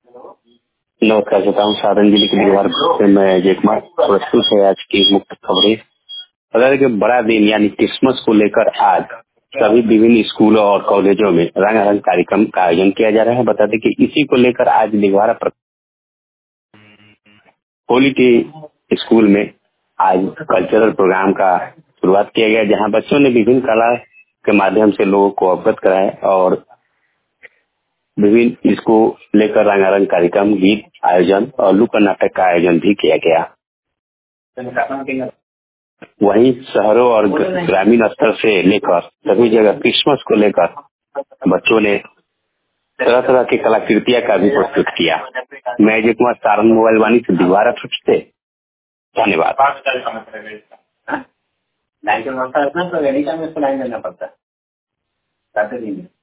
नमस्कार, बताऊँ सारण जिले के दीवार से मैं अजय कुमार। प्रस्तुत है आज की मुख्य खबरें। बता दें कि बड़ा दिन यानी क्रिसमस को लेकर आज सभी विभिन्न स्कूलों और कॉलेजों में रंगारंग कार्यक्रम का आयोजन किया जा रहा है। बता दें कि इसी को लेकर आज दिघवारा होली के स्कूल में आज कल्चरल प्रोग्राम का शुरुआत किया गया, जहां बच्चों ने विभिन्न कला के माध्यम से लोगों को अवगत कराया और विभिन्न इसको लेकर रंगारंग कार्यक्रम, गीत आयोजन और नुक्कड़ नाटक का आयोजन भी किया गया। वहीं शहरों और ग्रामीण स्तर से लेकर सभी जगह क्रिसमस को लेकर बच्चों ने तरह तरह की कलाकृतियां का भी प्रस्तुत किया। मैं अजय कुमार, सारण मोबाइल वाणी से दीवारा से। धन्यवाद।